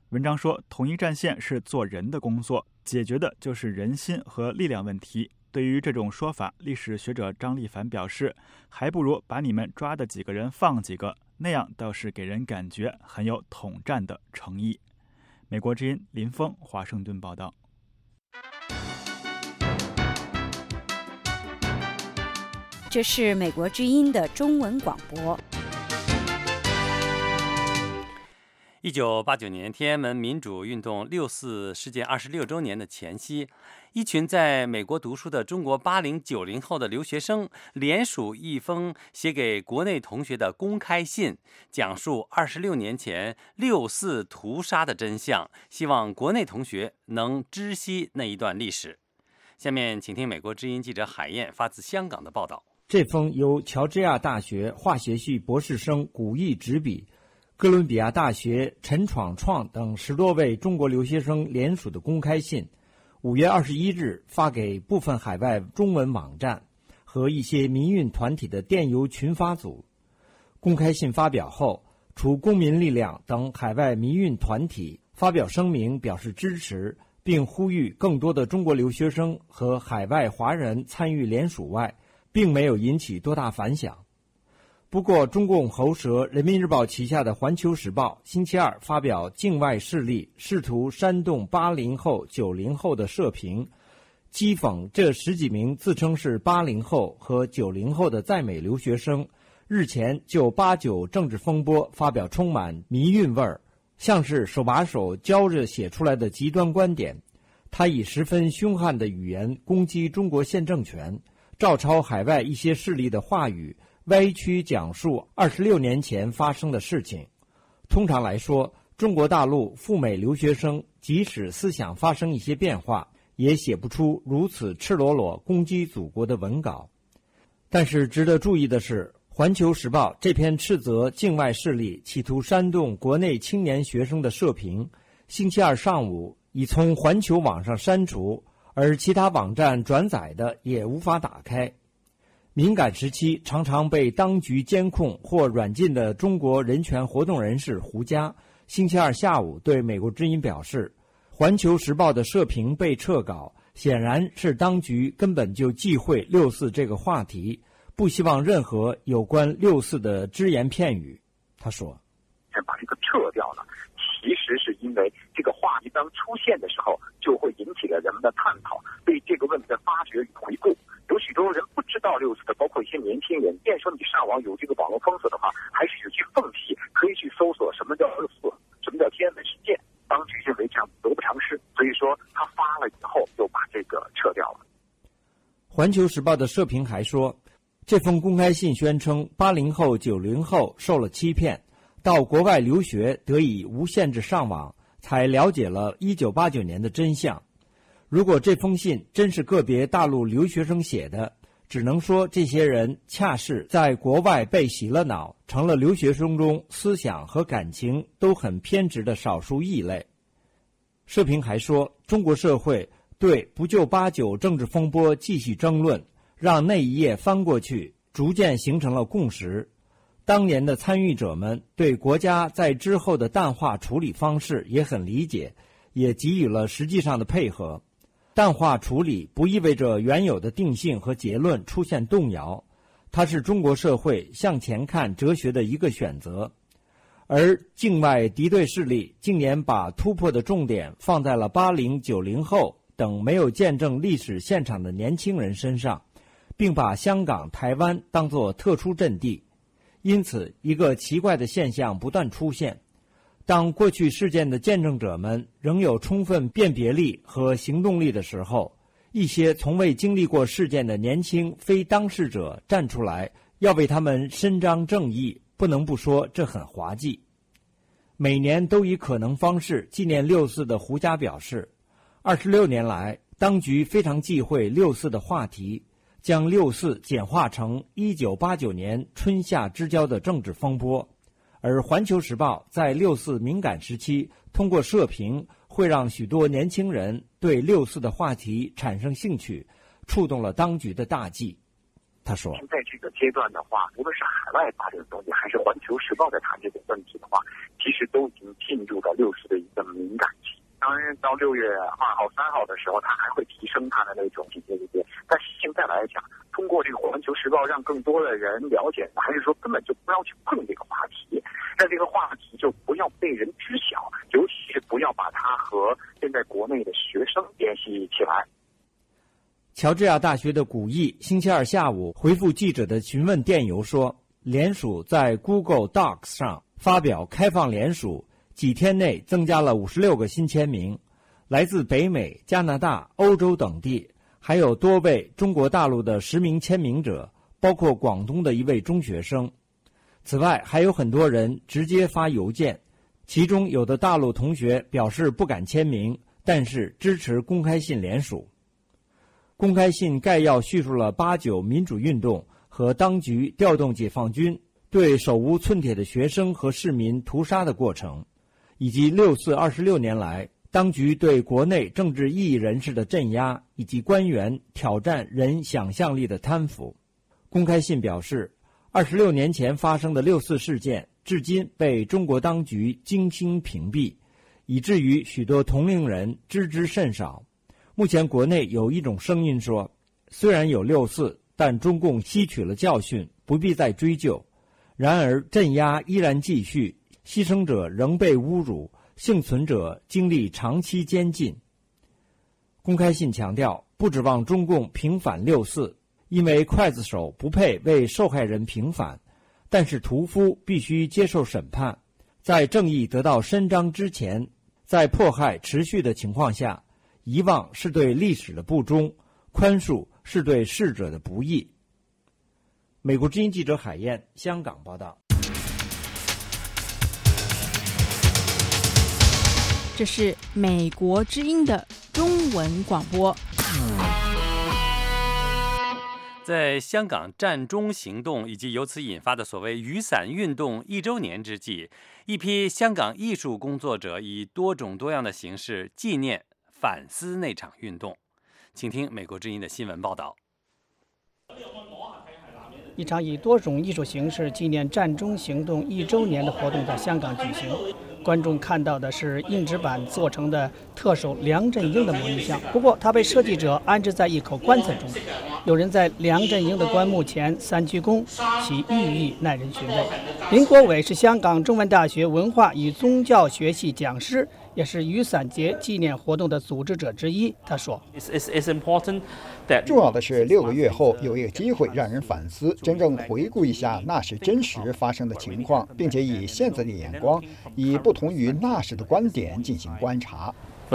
文章说，统一战线是做人的工作，解决的就是人心和力量问题。对于这种说法，历史学者张立凡表示，还不如把你们抓的几个人放几个，那样倒是给人感觉很有统战的诚意。美国之音林峰华盛顿报道。 这是美国之音的中文广播。 一九八九年天安门民主运动六四事件二十六周年的前夕，一群在美国读书的中国八零九零后的留学生联署一封写给国内同学的公开信，讲述二十六年前六四屠杀的真相，希望国内同学能知悉那一段历史。下面请听美国之音记者海燕发自香港的报道。 这封由乔治亚大学化学系博士生古义执笔，哥伦比亚大学陈闯创等十多位中国留学生联署的公开信，五月二十一日发给部分海外中文网站和一些民运团体的电邮群发组。公开信发表后，除公民力量等海外民运团体发表声明表示支持，并呼吁更多的中国留学生和海外华人参与联署外，并没有引起多大反响。不过，中共喉舌人民日报旗下的环球时报星期二发表境外势力试图煽动八零后、九零后的社评，讥讽这十几名自称是八零后和九零后的在美留学生日前就八九政治风波发表充满迷韵味儿，像是手把手教着写出来的极端观点。他以十分凶悍的语言攻击中国现政权，照抄海外一些势力的话语，歪曲讲述二十六年前发生的事情。通常来说，中国大陆赴美留学生即使思想发生一些变化，也写不出如此赤裸裸攻击祖国的文稿。但是值得注意的是，环球时报这篇斥责境外势力企图煽动国内青年学生的社评，星期二上午已从环球网上删除，而其他网站转载的也无法打开。敏感时期常常被当局监控或软禁的中国人权活动人士胡佳，星期二下午对美国之音表示，环球时报的社评被撤稿，显然是当局根本就忌讳六四这个话题，不希望任何有关六四的只言片语。他说， 把这个撤掉了，其实是因为这个话题当出现的时候，就会引起了人们的探讨，对这个问题的发掘与回顾。有许多人不知道六四的，包括一些年轻人。便说你上网有这个网络封锁的话，还是有些缝隙，可以去搜索什么叫六四，什么叫天安门事件。当局认为这样得不偿失，所以说他发了以后就把这个撤掉了。 环球时报的社评还说，这封公开信宣称八零后、九零后受了欺骗，到国外留学得以无限制上网，才了解了一九八九年的真相。如果这封信真是个别大陆留学生写的，只能说这些人恰是在国外被洗了脑，成了留学生中思想和感情都很偏执的少数异类。社评还说，中国社会对不就八九政治风波继续争论，让那一页翻过去，逐渐形成了共识。当年的参与者们对国家在之后的淡化处理方式也很理解，也给予了实际上的配合。淡化处理不意味着原有的定性和结论出现动摇，它是中国社会向前看哲学的一个选择。而境外敌对势力近年把突破的重点放在了八零、九零后等没有见证历史现场的年轻人身上，并把香港、台湾当作特殊阵地。因此，一个奇怪的现象不断出现。当过去事件的见证者们仍有充分辨别力和行动力的时候，一些从未经历过事件的年轻非当事者站出来，要为他们伸张正义，不能不说这很滑稽。每年都以可能方式纪念六四的胡佳表示，二十六年来，当局非常忌讳六四的话题，将六四简化成一九八九年春夏之交的政治风波。而环球时报在六四敏感时期通过社评，会让许多年轻人对六四的话题产生兴趣，触动了当局的大忌。 他说：“ 现在这个阶段的话，无论是海外发这个东西，还是《环球时报》在谈这个问题的话，其实都已经进入了六四的一个敏感期。当然，到六月二号、三号的时候，它还会提升它的那种警戒级别。但是现在来讲，通过这个《环球时报》，让更多的人了解，还是说根本就不要去碰这个话题，让这个话题就不要被人知晓，尤其是不要把它和现在国内的学生联系起来。” 乔治亚大学的古毅星期二下午回复记者的询问电邮说，联署在 Google Docs 上发表开放联署，几天内增加了五十六个新签名，来自北美、加拿大、欧洲等地，还有多位中国大陆的实名签名者，包括广东的一位中学生。此外，还有很多人直接发邮件，其中有的大陆同学表示不敢签名，但是支持公开信联署。公开信概要叙述了八九民主运动和当局调动解放军对手无寸铁的学生和市民屠杀的过程，以及六四二十六年来当局对国内政治异议人士的镇压，以及官员挑战人想象力的贪腐。公开信表示，二十六年前发生的六四事件至今被中国当局精心屏蔽，以至于许多同龄人知之甚少。目前国内有一种声音说，虽然有六四，但中共吸取了教训，不必再追究。然而镇压依然继续，牺牲者仍被侮辱，幸存者经历长期监禁。公开信强调，不指望中共平反六四，因为刽子手不配为受害人平反，但是屠夫必须接受审判。在正义得到伸张之前，在迫害持续的情况下，遗忘是对历史的不忠，宽恕是对逝者的不义。美国之音记者海燕，香港报道。 这是美国之音的中文广播。 在香港占中行动以及由此引发的所谓雨伞运动一周年之际，一批香港艺术工作者以多种多样的形式纪念反思那场运动。请听美国之音的新闻报道。 一场以多种艺术形式纪念占中行动一周年的活动在香港举行，观众看到的是硬纸板做成的特首梁振英的模拟像，不过他被设计者安置在一口棺材中。有人在梁振英的棺木前三鞠躬，其寓意耐人寻味。林国伟是香港中文大学文化与宗教学系讲师，也是雨伞节纪念活动的组织者之一。他说， 重要的是六个月后有一个机会让人反思，真正回顾一下那时真实发生的情况，并且以现在的眼光，以不同于那时的观点进行观察。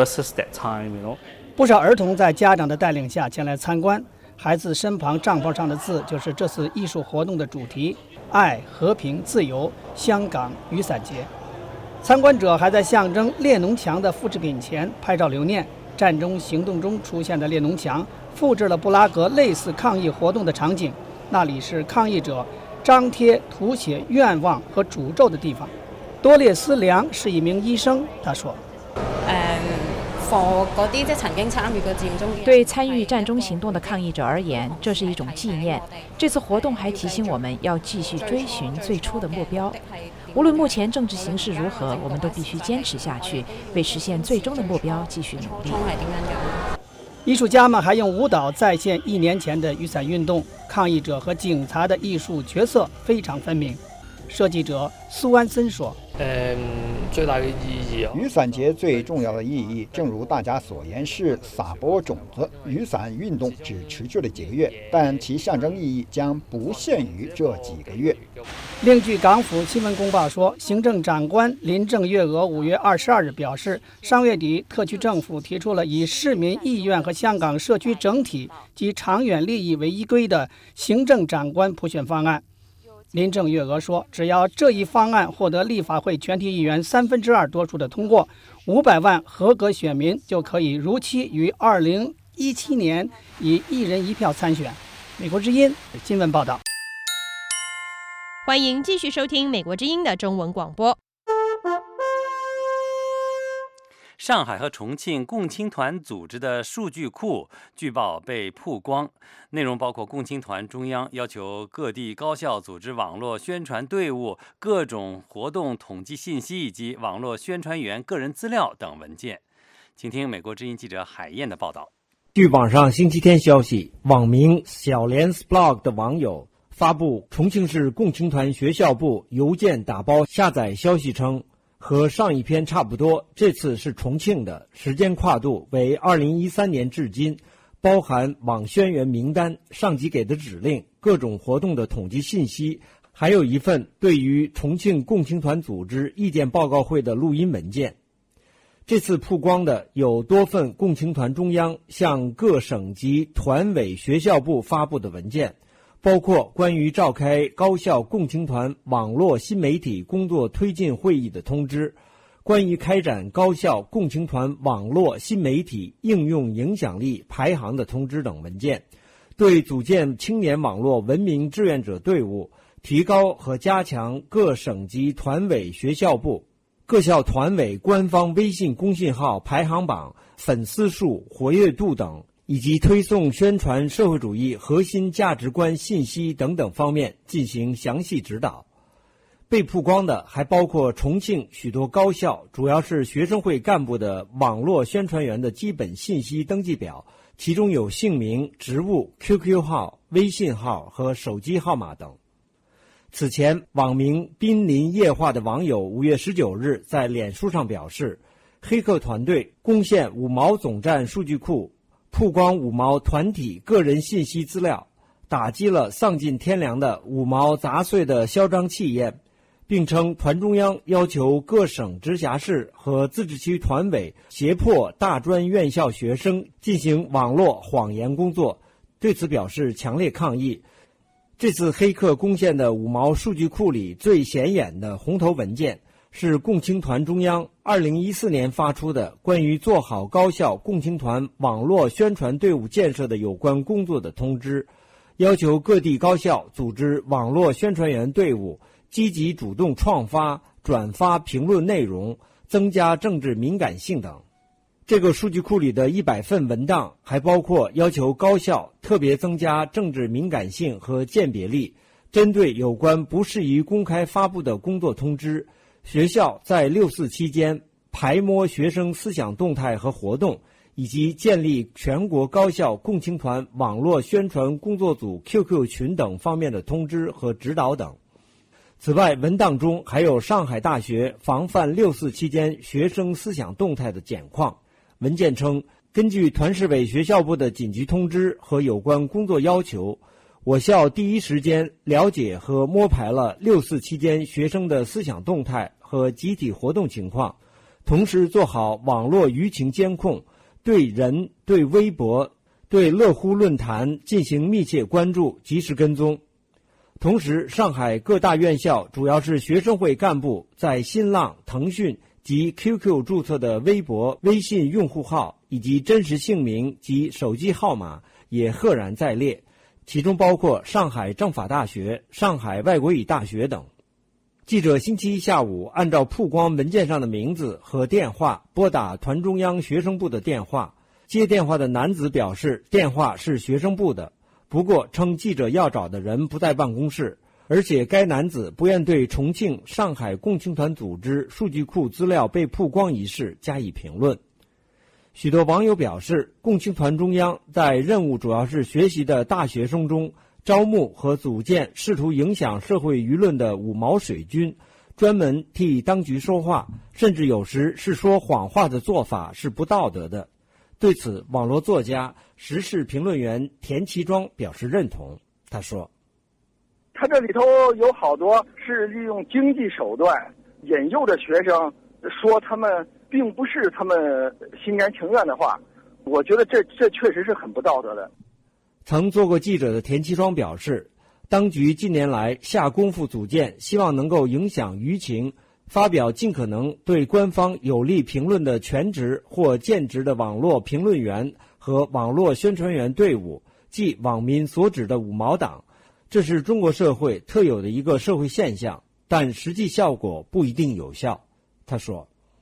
不少儿童在家长的带领下前来参观，孩子身旁帐篷上的字就是这次艺术活动的主题：爱、和平、自由，香港雨伞节。参观者还在象征列侬墙的复制品前拍照留念。占中行动中出现的列侬墙复制了布拉格类似抗议活动的场景，那里是抗议者张贴涂写愿望和诅咒的地方。多列斯良是一名医生，他说， 对参与占中行动的抗议者而言，这是一种纪念。这次活动还提醒我们要继续追寻最初的目标。无论目前政治形势如何，我们都必须坚持下去，为实现最终的目标继续努力。 艺术家们还用舞蹈再现一年前的雨伞运动，抗议者和警察的艺术角色非常分明。设计者苏安森说， 嗯，最大的意义啊，雨伞节最重要的意义，正如大家所言，是撒播种子。雨伞运动只持续了几个月，但其象征意义将不限于这几个月。 另据港府新闻公报说，行政长官林郑月娥五月二十二日表示，上月底特区政府提出了以市民意愿和香港社区整体及长远利益为依归的行政长官普选方案。林郑月娥说，只要这一方案获得立法会全体议员三分之二多数的通过，五百万合格选民就可以如期于二零一七年以一人一票参选。美国之音新闻报道。 欢迎继续收听美国之音的中文广播。 上海和重庆共青团组织的数据库据报被曝光，内容包括共青团中央要求各地高校组织网络宣传队伍、各种活动统计信息以及网络宣传员个人资料等文件。请听美国之音记者海燕的报道。 据网上星期天消息，网名小莲 Sblog 的网友发布重庆市共青团学校部邮件打包下载消息称，和上一篇差不多，这次是重庆的，时间跨度为二零一三年至今，包含网宣员名单、上级给的指令、各种活动的统计信息，还有一份对于重庆共青团组织意见报告会的录音文件。这次曝光的有多份共青团中央向各省级团委学校部发布的文件，包括关于召开高校共青团网络新媒体工作推进会议的通知，关于开展高校共青团网络新媒体应用影响力排行的通知等文件，对组建青年网络文明志愿者队伍，提高和加强各省级团委学校部各校团委官方微信公信号排行榜、粉丝数、活跃度等，以及推送宣传社会主义核心价值观信息等等方面进行详细指导。被曝光的还包括重庆许多高校，主要是学生会干部的网络宣传员的基本信息登记表，其中有姓名、职务、Q Q 号、微信号和手机号码等。此前，网名濒临液化的网友五月十九日在脸书上表示，黑客团队攻陷五毛总站数据库，曝光五毛团体个人信息资料，打击了丧尽天良的五毛杂碎的嚣张气焰，并称团中央要求各省直辖市和自治区团委胁迫大专院校学生进行网络谎言工作，对此表示强烈抗议。这次黑客攻陷的五毛数据库里最显眼的红头文件，是共青团中央二零一四年发出的关于做好高校共青团网络宣传队伍建设的有关工作的通知，要求各地高校组织网络宣传员队伍，积极主动创发、转发评论内容，增加政治敏感性等。这个数据库里的一百份文档还包括要求高校特别增加政治敏感性和鉴别力，针对有关不适宜公开发布的工作通知，学校在六四期间排摸学生思想动态和活动，以及建立全国高校共青团网络宣传工作组 Q Q 群等方面的通知和指导等。此外，文档中还有上海大学防范六四期间学生思想动态的简况。文件称，根据团市委学校部的紧急通知和有关工作要求，我校第一时间了解和摸排了六四期间学生的思想动态和集体活动情况，同时做好网络舆情监控，对人、对微博、对乐乎论坛进行密切关注，及时跟踪。同时，上海各大院校主要是学生会干部在新浪、腾讯及 Q Q 注册的微博、微信用户号以及真实姓名及手机号码也赫然在列，其中包括上海政法大学、上海外国语大学等。记者星期一下午按照曝光文件上的名字和电话拨打团中央学生部的电话，接电话的男子表示电话是学生部的，不过称记者要找的人不在办公室，而且该男子不愿对重庆、上海共青团组织数据库资料被曝光一事加以评论。许多网友表示，共青团中央在任务主要是学习的大学生中招募和组建试图影响社会舆论的五毛水军，专门替当局说话，甚至有时是说谎话的做法是不道德的。对此，网络作家、时事评论员田其庄表示认同。他说， 他这里头有好多是利用经济手段引诱着学生说他们并不是他们心甘情愿的话，我觉得这这确实是很不道德的。 曾做过记者的田其庄表示，当局近年来下功夫组建希望能够影响舆情、发表尽可能对官方有利评论的全职或兼职的网络评论员和网络宣传员队伍，即网民所指的五毛党。这是中国社会特有的一个社会现象，但实际效果不一定有效。他说，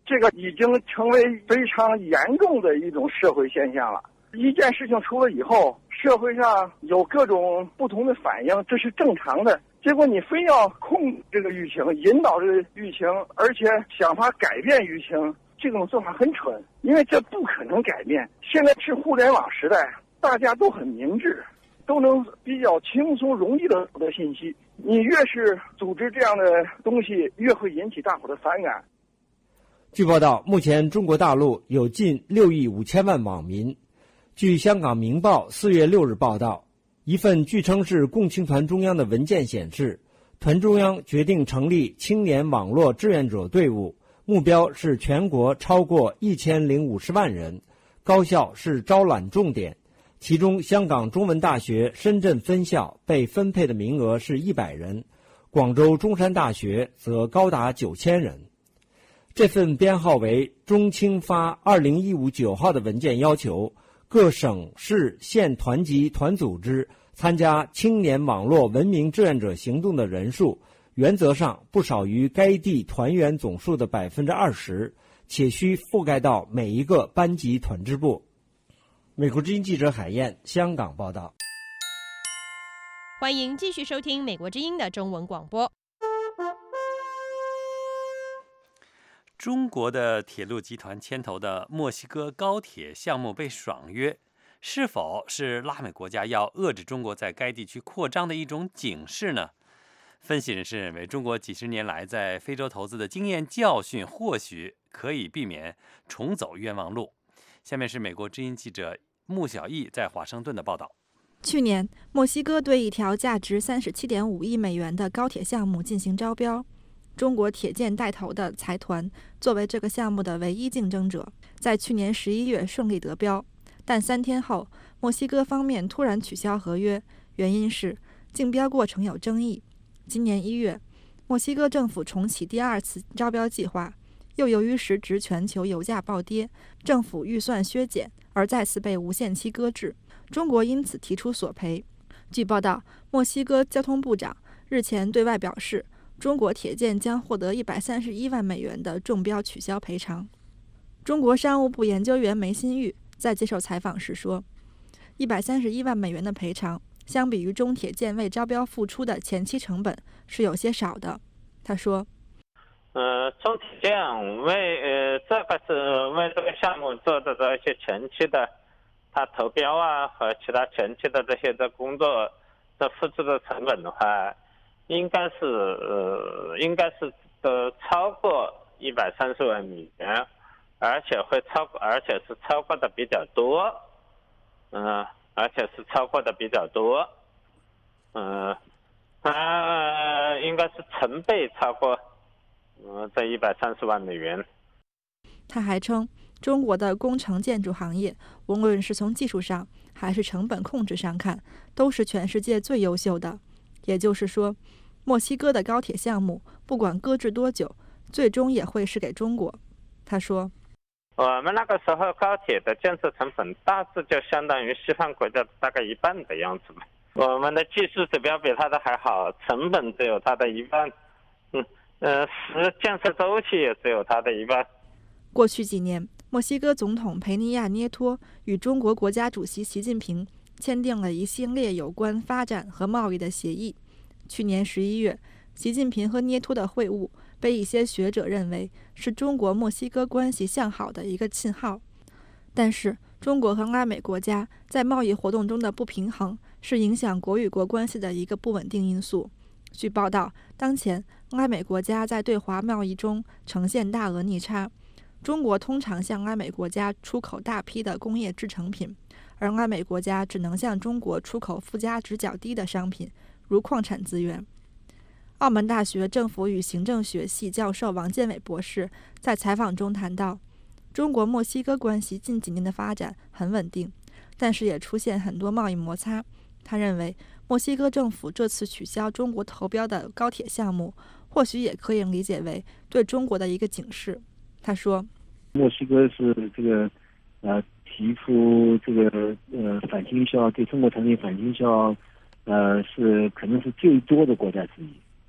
这个已经成为非常严重的一种社会现象了。一件事情出了以后，社会上有各种不同的反应，这是正常的。结果你非要控这个舆情，引导这个舆情，而且想法改变舆情，这种做法很蠢，因为这不可能改变。现在是互联网时代，大家都很明智，都能比较轻松容易的获得信息。你越是组织这样的东西，越会引起大伙的反感。 据报道，目前中国大陆有近六亿五千万网民。据香港《明报》四月六日报道，一份据称是共青团中央的文件显示，团中央决定成立青年网络志愿者队伍，目标是全国超过一千零五十万人，高校是招揽重点。其中，香港中文大学深圳分校被分配的名额是一百人，广州中山大学则高达九千人。这份编号为中青发二零一五九号的文件要求，各省市县团级团组织参加青年网络文明志愿者行动的人数，原则上不少于该地团员总数的百分之二十，且需覆盖到每一个班级团支部。美国之音记者海燕，香港报道。 欢迎继续收听美国之音的中文广播。 中国的铁路集团牵头的墨西哥高铁项目被爽约，是否是拉美国家要遏制中国在该地区扩张的一种警示呢？分析人士认为，中国几十年来在非洲投资的经验教训，或许可以避免重走冤枉路。下面是美国之音记者穆小艺在华盛顿的报道。 去年，墨西哥对一条价值 三十七点五亿美元的高铁项目进行招标。中国铁建带头的财团作为这个项目的唯一竞争者，在去年十一月顺利得标，但三天后，墨西哥方面突然取消合约，原因是竞标过程有争议。今年一月，墨西哥政府重启第二次招标计划，又由于时值全球油价暴跌，政府预算削减，而再次被无限期搁置。中国因此提出索赔。据报道，墨西哥交通部长日前对外表示，中国铁建将获得一百三十一万美元的中标取消赔偿。中国商务部研究员梅新玉在接受采访时说，一百三十一万美元的赔偿相比于中铁建为招标付出的前期成本是有些少的。他说， 呃，中铁建为呃这个是为这个项目做的这些前期的他投标啊和其他前期的这些的工作的付出的成本的话，应该是呃，应该是呃超过一百三十万美元，而且会超过，而且是超过的比较多，嗯、呃，而且是超过的比较多，嗯、呃，它应该是成倍超过，嗯、呃，这一百三十万美元。 他还称，中国的工程建筑行业，无论是从技术上还是成本控制上看，都是全世界最优秀的。也就是说，墨西哥的高铁项目不管搁置多久，最终也会是给中国。他说， 我们那个时候高铁的建设成本大致就相当于西方国家大概一半的样子嘛。我们的技术指标比它的还好，成本只有它的一半，嗯呃，时建设周期也只有它的一半。 过去几年，墨西哥总统佩尼亚涅托与中国国家主席习近平签订了一系列有关发展和贸易的协议。去年十一月，习近平和涅托的会晤被一些学者认为是中国墨西哥关系向好的一个信号。但是，中国和拉美国家在贸易活动中的不平衡是影响国与国关系的一个不稳定因素。据报道，当前拉美国家在对华贸易中呈现大额逆差。中国通常向拉美国家出口大批的工业制成品，而拉美国家只能向中国出口附加值较低的商品，如矿产资源。澳门大学政府与行政学系教授王建伟博士在采访中谈到，中国墨西哥关系近几年的发展很稳定，但是也出现很多贸易摩擦。他认为，墨西哥政府这次取消中国投标的高铁项目，或许也可以理解为对中国的一个警示。他说， 墨西哥是这个呃提出这个呃反倾销，对中国产品反倾销，呃是可能是最多的国家之一。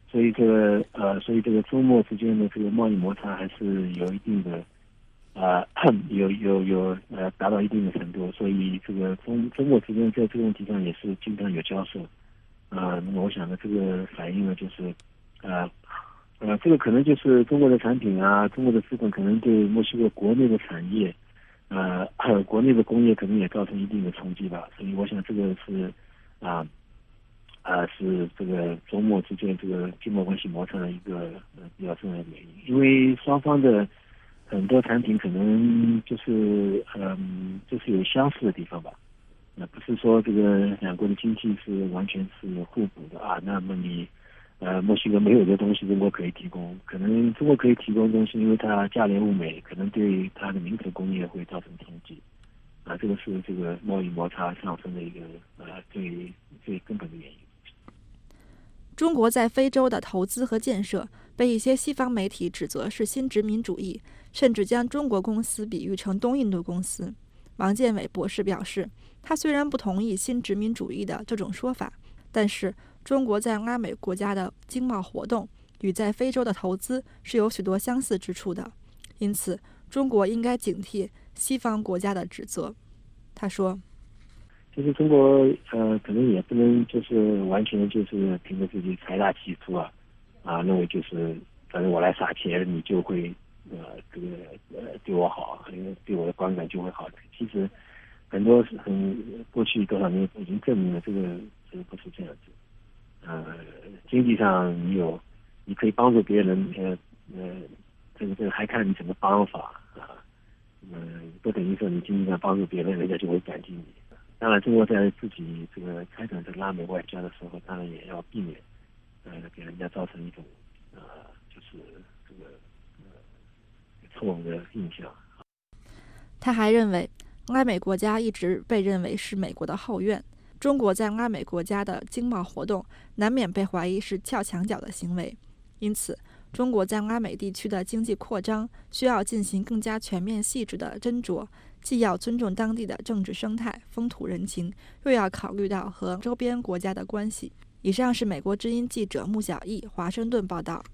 所以这个呃，所以这个中墨之间的这个贸易摩擦还是有一定的啊、呃，有有有呃达到一定的程度，所以这个中中墨之间在这个问题上也是经常有交涉啊、呃。那么我想呢，这个反映了就是啊。呃, 呃，这个可能就是中国的产品啊，中国的资本可能对墨西哥国内的产业，呃，国内的工业可能也造成一定的冲击吧。所以我想这个是啊啊、呃、是这个中墨之间这个经贸关系摩擦的一个呃比较重要的原因，因为双方的很多产品可能就是嗯就是有相似的地方吧。那不是说这个两国的经济是完全是互补的啊，那么你。呃，墨西哥没有的东西，中国可以提供。可能中国可以提供的东西，因为它价廉物美，可能对它的民族工业会造成冲击。啊，这个是这个贸易摩擦上升的一个呃最最根本的原因。 中国在非洲的投资和建设被一些西方媒体指责是新殖民主义，甚至将中国公司比喻成东印度公司。王建伟博士表示，他虽然不同意新殖民主义的这种说法，但是中国在拉美国家的经贸活动与在非洲的投资是有许多相似之处的，因此中国应该警惕西方国家的指责。他说， 其实中国呃可能也不能就是完全就是凭着自己财大气粗啊啊认为就是反正我来撒钱你就会呃这个呃对我好，对我的观感就会好。其实很多很过去多少年已经证明了这个这个不是这样子。呃，经济上你有，你可以帮助别人，呃呃，这个这个还看你怎么方法啊，嗯、呃，不等于说你经济上帮助别人，人家就会感激你。当然，中国在自己这个开展这个拉美外交的时候，当然也要避免，呃，给人家造成一种呃，就是这个呃错误的印象。 他还认为，拉美国家一直被认为是美国的后院。中国在拉美国家的经贸活动难免被怀疑是撬墙角的行为，因此中国在拉美地区的经济扩张需要进行更加全面细致的斟酌，既要尊重当地的政治生态、风土人情，又要考虑到和周边国家的关系。以上是美国之音记者穆小艺华盛顿报道。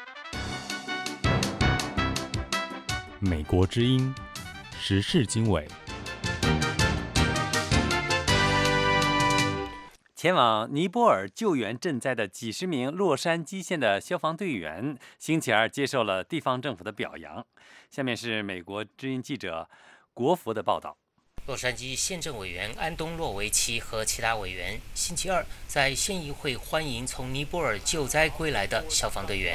美国之音时事经纬。前往尼泊尔救援赈灾的几十名洛杉矶县的消防队员，星期二接受了地方政府的表扬。下面是美国之音记者国福的报道。 洛杉矶县政委员安东·洛维奇和其他委员星期二在县议会欢迎从尼泊尔救灾归来的消防队员。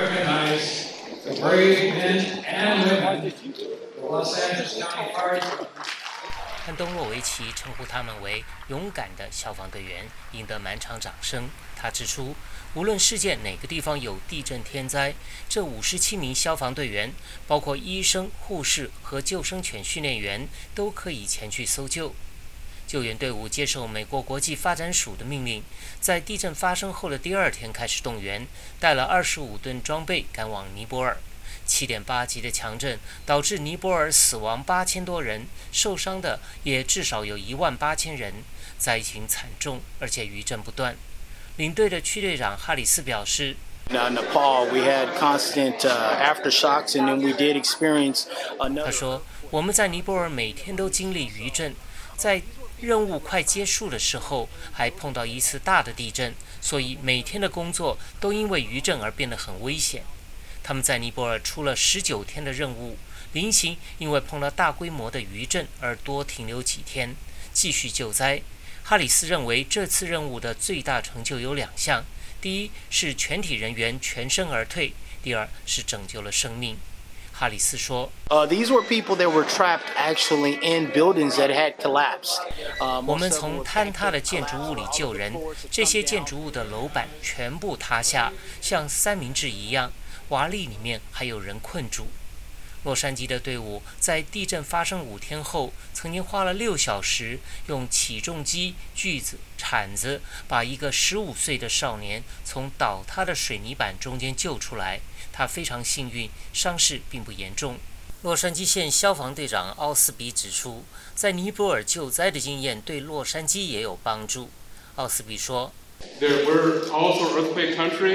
安东·洛维奇称呼他们为勇敢的消防队员，赢得满场掌声。他指出，无论世界哪个地方有地震天灾，这五十七名消防队员，包括医生、护士和救生犬训练员，都可以前去搜救。救援队伍接受美国国际发展署的命令，在地震发生后的第二天开始动员，带了二十五吨装备赶往尼泊尔。七点八级的强震导致尼泊尔死亡八千多人，受伤的也至少有一万八千人，灾情惨重，而且余震不断。领队的区队长哈里斯表示， Now, Nepal, we had constant uh, aftershocks, and then we did experience another. 他说，我们在尼泊尔每天都经历余震，在任务快结束的时候还碰到一次大的地震，所以每天的工作都因为余震而变得很危险。他们在尼泊尔出了十九天的任务，临行因为碰到大规模的余震而多停留几天，继续救灾。哈里斯认为这次任务的最大成就有两项，第一是全体人员全身而退，第二是拯救了生命。哈里斯说， Uh, these were people that were trapped actually in buildings that had collapsed. 我们从坍塌的建筑物里救人，这些建筑物的楼板全部塌下，像三明治一样，瓦砾里面还有人困住。洛杉矶的队伍在地震发生五天后，曾经花了六小时，用起重机、锯子、铲子把一个十五岁的少年从倒塌的水泥板中间救出来。他非常幸运，伤势并不严重。洛杉矶县消防队长奥斯比指出，在尼泊尔救灾的经验对洛杉矶也有帮助。奥斯比说， We're also earthquake country,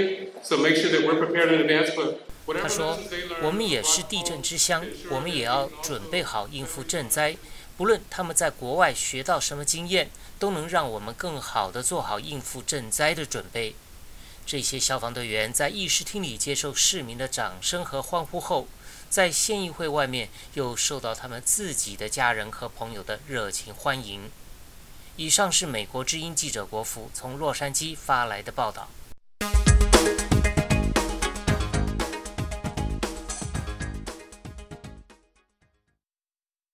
So make sure that we're prepared in advance. But 他说：“我们也是地震之乡，我们也要准备好应付震灾。不论他们在国外学到什么经验，都能让我们更好地做好应付震灾的准备。”这些消防队员在议事厅里接受市民的掌声和欢呼后，在县议会外面又受到他们自己的家人和朋友的热情欢迎。以上是美国之音记者国福从洛杉矶发来的报道。